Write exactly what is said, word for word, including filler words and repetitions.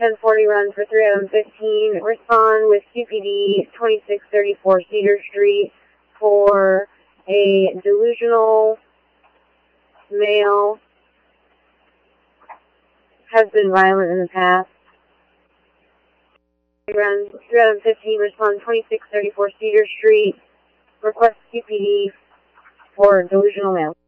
ten forty run for three M fifteen. Respond with C P D twenty-six thirty-four Cedar Street for a delusional male. Has been violent in the past. Run three M fifteen. Respond twenty-six thirty-four Cedar Street. Request C P D for delusional male.